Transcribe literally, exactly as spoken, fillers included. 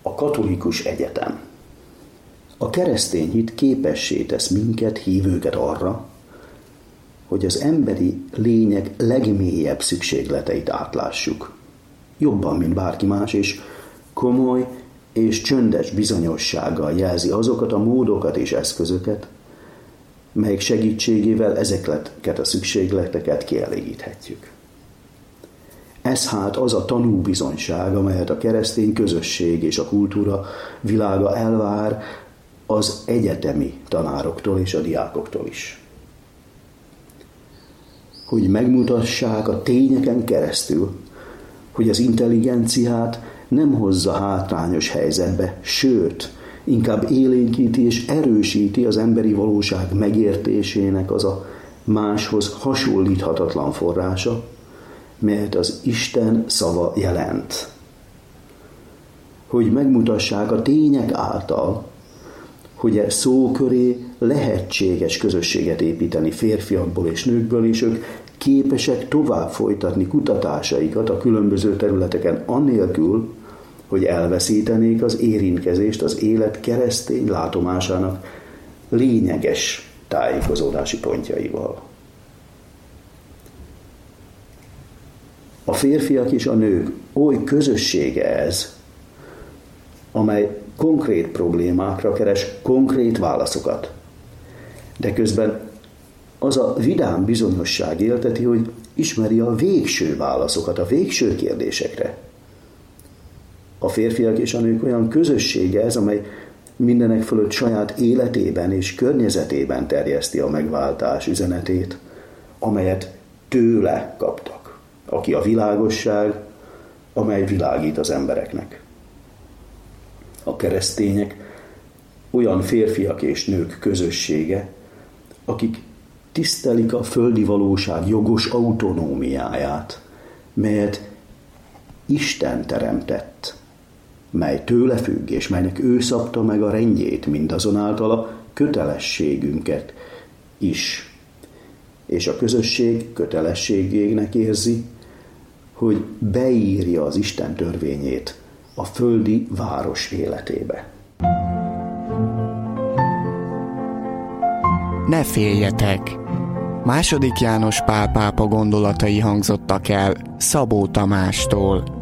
a katolikus egyetem. A keresztény hit képessé tesz minket, hívőket arra, hogy az emberi lények legmélyebb szükségleteit átlássuk. Jobban, mint bárki más, és komoly és csöndes bizonyossággal jelzi azokat a módokat és eszközöket, melyek segítségével ezeket a szükségleteket kielégíthetjük. Ez hát az a tanúbizonyság, amelyet a keresztény közösség és a kultúra világa elvár az egyetemi tanároktól és a diákoktól is. Hogy megmutassák a tényeken keresztül, hogy az intelligenciát nem hozza hátrányos helyzetbe, sőt, inkább élénkíti és erősíti az emberi valóság megértésének az a máshoz hasonlíthatatlan forrása, melyet az Isten szava jelent. Hogy megmutassák a tények által, hogy e szó köré lehetséges közösséget építeni férfiakból és nőkből, és ők képesek tovább folytatni kutatásaikat a különböző területeken annélkül, hogy elveszítenék az érintkezést az élet keresztény látomásának lényeges tájékozódási pontjaival. A férfiak és a nők oly közössége ez, amely konkrét problémákra keres konkrét válaszokat. De közben az a vidám bizonyosság élteti, hogy ismeri a végső válaszokat a végső kérdésekre. A férfiak és a nők olyan közössége ez, amely mindenek fölött saját életében és környezetében terjeszti a megváltás üzenetét, amelyet tőle kaptak, aki a világosság, amely világít az embereknek. A keresztények olyan férfiak és nők közössége, akik tisztelik a földi valóság jogos autonómiáját, melyet Isten teremtett, mely tőle függ, és melynek ő szabta meg a rendjét, mindazonáltal a kötelességünket is. És a közösség kötelességének érzi, hogy beírja az Isten törvényét a földi város életébe. Ne féljetek! Második János Pál pápa gondolatai hangzottak el Szabó Tamástól.